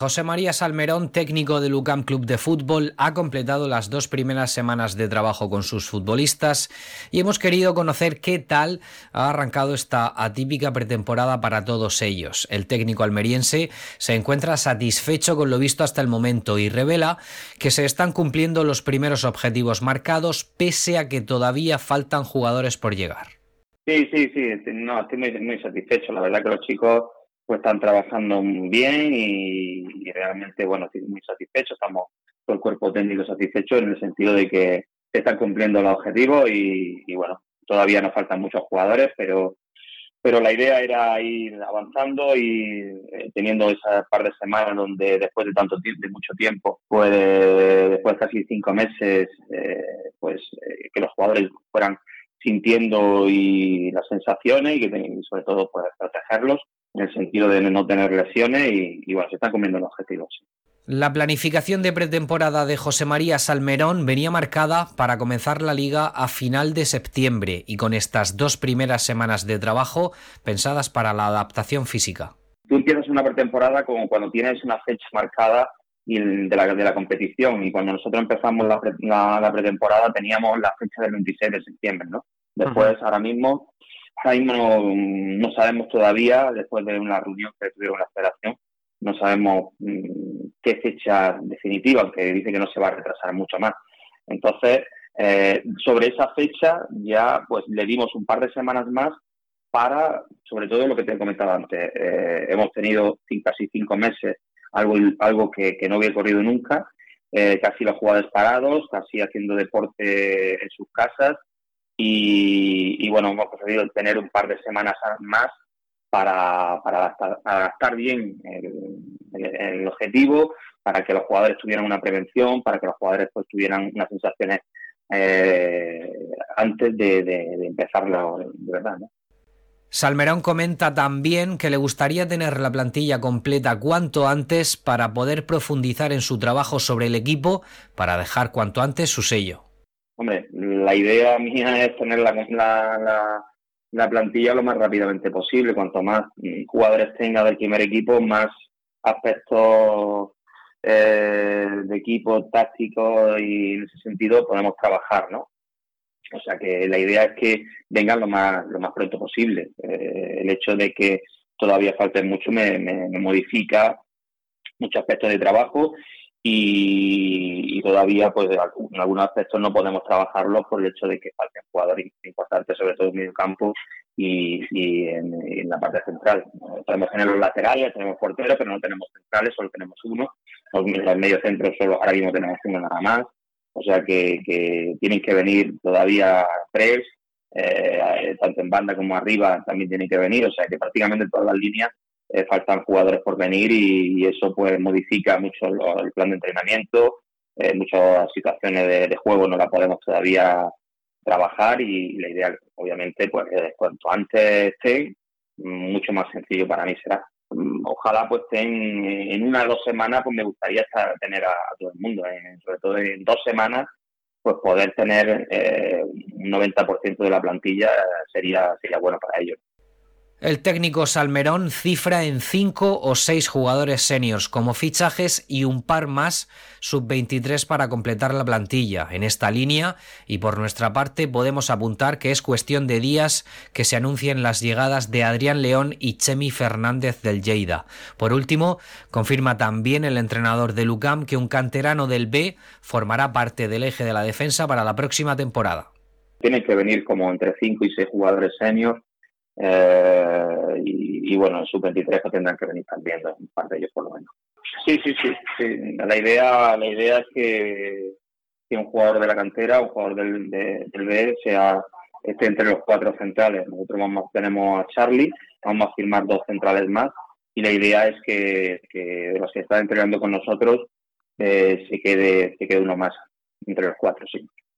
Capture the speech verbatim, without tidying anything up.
José María Salmerón, técnico del U C A M Club de Fútbol, ha completado las dos primeras semanas de trabajo con sus futbolistas y hemos querido conocer qué tal ha arrancado esta atípica pretemporada para todos ellos. El técnico almeriense se encuentra satisfecho con lo visto hasta el momento y revela que se están cumpliendo los primeros objetivos marcados pese a que todavía faltan jugadores por llegar. Sí, sí, sí, no, estoy muy, muy satisfecho. La verdad que los chicos pues están trabajando bien y, y realmente, bueno, estoy muy satisfecho. Estamos todo el cuerpo técnico satisfecho en el sentido de que se están cumpliendo los objetivos y, y bueno, todavía nos faltan muchos jugadores, pero pero la idea era ir avanzando y eh, teniendo esa par de semanas donde después de tanto tiempo, de mucho tiempo, pues eh, después de casi cinco meses, eh, pues eh, que los jugadores fueran sintiendo y las sensaciones y que y sobre todo pues protegerlos en el sentido de no tener lesiones y, y bueno, se están cumpliendo los objetivos. Sí. La planificación de pretemporada de José María Salmerón venía marcada para comenzar la liga a final de septiembre y con estas dos primeras semanas de trabajo pensadas para la adaptación física. Tú empiezas una pretemporada como cuando tienes una fecha marcada y de la, de la competición, y cuando nosotros empezamos la, pre, la, la pretemporada teníamos la fecha del veintiséis de septiembre, ¿no? Después, uh-huh. ahora mismo, ahora mismo no, no sabemos todavía, después de una reunión que tuvieron la federación, no sabemos mmm, qué fecha definitiva, aunque dice que no se va a retrasar mucho más. Entonces, eh, sobre esa fecha ya pues le dimos un par de semanas más para, sobre todo lo que te comentaba antes, eh, hemos tenido casi cinco meses, algo, algo que, que no había ocurrido nunca, eh, casi los jugadores parados, casi haciendo deporte en sus casas y, y bueno, hemos conseguido tener un par de semanas más para, para adaptar, adaptar bien el, el, el objetivo, para que los jugadores tuvieran una prevención, para que los jugadores pues tuvieran unas sensaciones eh, antes de, de, de empezarlo de verdad, ¿no? Salmerón comenta también que le gustaría tener la plantilla completa cuanto antes para poder profundizar en su trabajo sobre el equipo, para dejar cuanto antes su sello. Hombre, la idea mía es tener la, la, la, la plantilla lo más rápidamente posible. Cuanto más jugadores tenga del primer equipo, más aspectos eh, de equipo táctico y en ese sentido podemos trabajar, ¿no? O sea que la idea es que vengan lo más lo más pronto posible. Eh, el hecho de que todavía falte mucho me, me, me modifica muchos aspectos de trabajo y, y todavía pues en algunos aspectos no podemos trabajarlos por el hecho de que falten jugadores importantes, sobre todo en medio campo y, y en, en la parte central. Podemos tener los laterales, tenemos porteros, pero no tenemos centrales, solo tenemos uno. Los, los medios centros solo ahora mismo tenemos uno nada más. O sea que, que tienen que venir todavía tres, eh, tanto en banda como arriba también tienen que venir. O sea que prácticamente todas las líneas eh, faltan jugadores por venir y, y eso pues modifica mucho lo, el plan de entrenamiento. Eh, muchas situaciones de, de juego no las podemos todavía trabajar y, y la idea obviamente pues eh, cuanto antes estén, mucho más sencillo para mí será. Ojalá pues estén en una o dos semanas, pues me gustaría estar, tener a, a todo el mundo, eh, sobre todo en dos semanas, pues poder tener eh, un noventa por ciento de la plantilla sería, sería bueno para ellos. El técnico Salmerón cifra en cinco o seis jugadores seniors como fichajes y un par más sub veintitrés para completar la plantilla en esta línea, y por nuestra parte podemos apuntar que es cuestión de días que se anuncien las llegadas de Adrián León y Chemi Fernández del Lleida. Por último, confirma también el entrenador del U C A M que un canterano del B formará parte del eje de la defensa para la próxima temporada. Tienen que venir como entre cinco y seis jugadores seniors. Eh, y, y bueno, en sub veintitrés que tendrán que venir también, un par de ellos por lo menos. Sí, sí, sí, sí. La idea, la idea es que, que un jugador de la cantera, un jugador del, de, del B sea esté entre los cuatro centrales. Nosotros vamos, tenemos a Charlie, vamos a firmar dos centrales más y la idea es que, que de los que están entrenando con nosotros eh, se quede, se quede uno más entre los cuatro, sí.